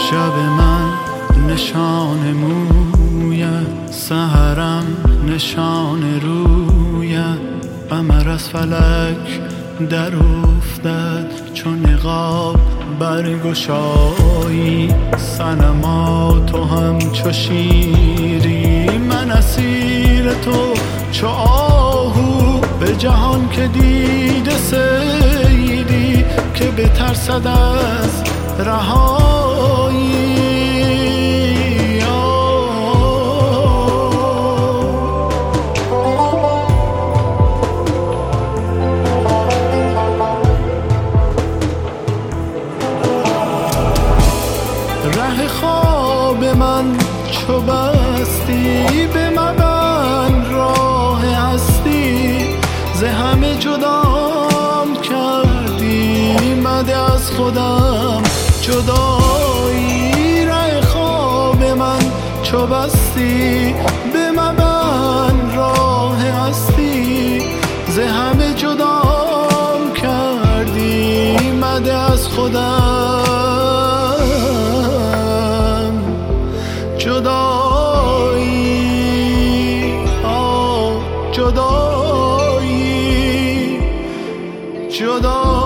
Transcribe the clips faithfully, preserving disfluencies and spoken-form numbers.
شب من نشان مویت، سحرم نشان رویت. قمر از فلک در افتد چون نقاب برگشایی. صنما تو هم چو شیری، من اسیر تو چو آهو. به جهان که دیده سیدی که بترسد از رهایی. ره خواب من چو بستی، به مبند راه هستی. ز همه جدام کردی، مده از خودم جدایی. ره خواب من چو بستی، به مبند راه هستی. ز همه جدام کردی، مده از خودم جدایی. آه جدایی جدایی.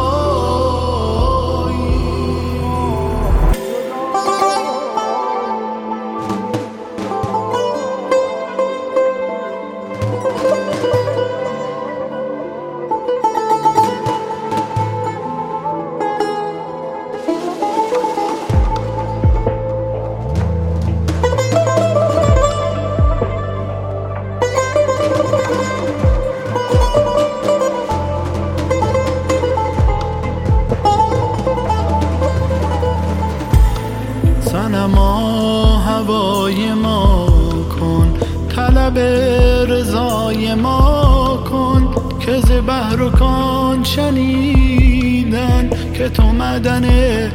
صنما هوای ما کن، طلب رضای ما کن. که ز بحر و کان شنیدن که تو معدن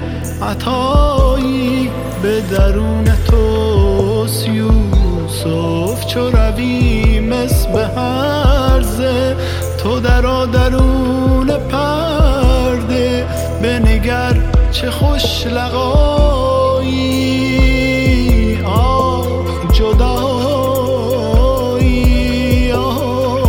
عطایی. به درون توست یوسف چو روی مس به هرزه. تو درآ درون پرده، بنگر چه خوش لقایی. آه جدایی. آه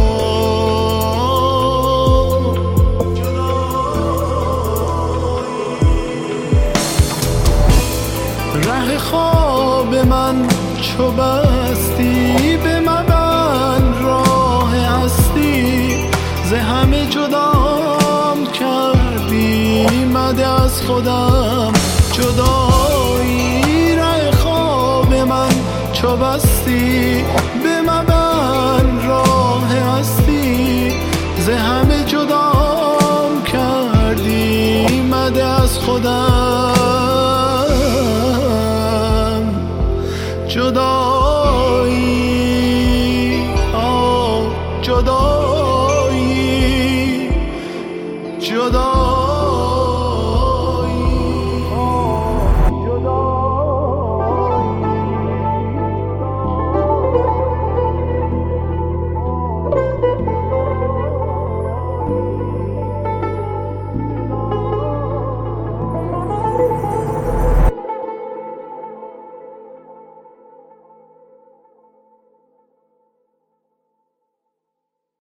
ره خواب من چو بستی، به مبند راه هستی. ز همه جدام کردی، مده از خودم جدایی. ره خواب من چو بستی، به مبند راه هستی. ز همه جدام کردی، مده از خودم جدا.